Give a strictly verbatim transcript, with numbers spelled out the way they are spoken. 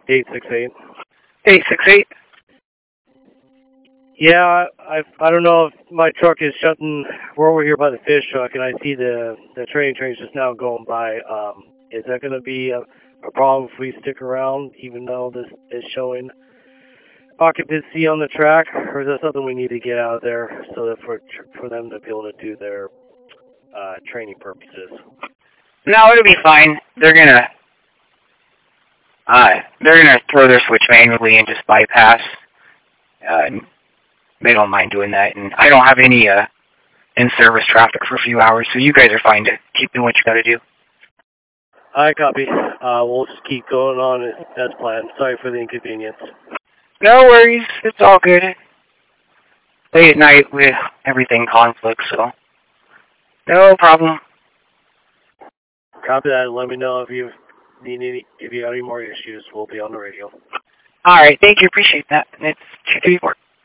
eight six eight. eight six eight? Yeah, I I don't know if my truck is shutting. We're over here by the fish truck, and I see the the training trains just now going by. Um, is that going to be a, a problem if we stick around, even though this is showing occupancy on the track, or is that something we need to get out of there so that for for them to be able to do their uh, training purposes? No, it'll be fine. They're gonna uh, they're gonna throw their switch manually and just bypass. Uh, they don't mind doing that, and I don't have any uh, in-service traffic for a few hours, so you guys are fine to keep doing what you gotta do. I copy. Uh, we'll just keep going on as, as planned. Sorry for the inconvenience. No worries. It's all good. Late at night with everything conflict, so no problem. Copy that. Let me know if you need any, if you have any more issues. We'll be on the radio. All right. Thank you. Appreciate that. It's two three four.